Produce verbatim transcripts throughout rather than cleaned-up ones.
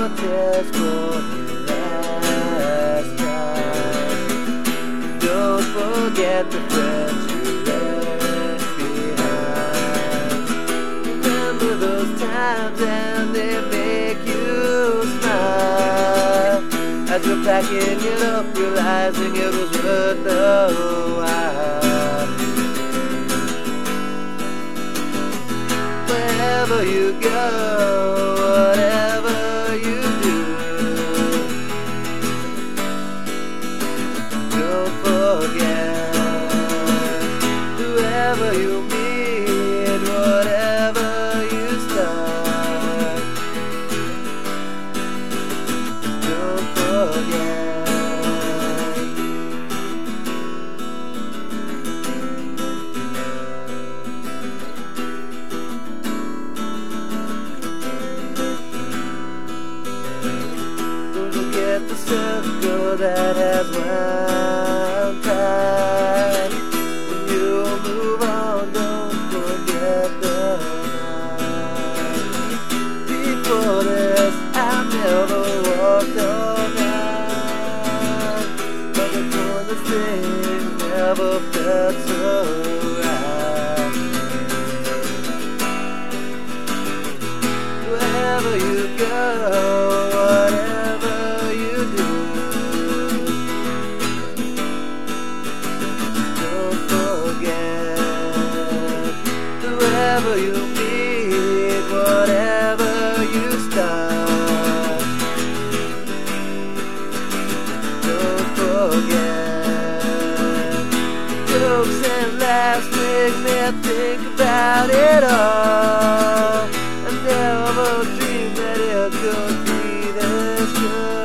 contest for the last time. Don't forget the friends you left behind. Remember those times and they make you smile. As you're packing it up, realizing it was worth the while. Wherever you go, whatever you do, don't forget. Whoever you meet, whatever you start, don't forget. The circle that has wound tight. When you move on, don't forget the night. Before this, I never walked all night, but the corner thing never felt so right. Wherever you go, whatever you do, don't forget. Whoever you meet, whatever you start, don't forget. Jokes and laughs make me think about it all. I never dreamed that it could be this good.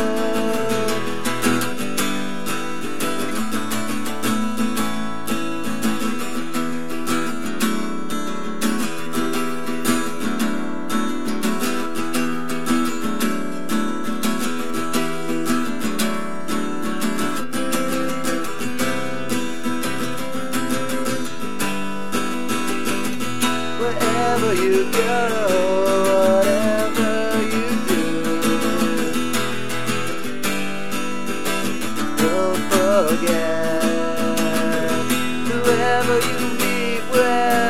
Wherever you go, whatever you do, don't forget. Whoever you meet, where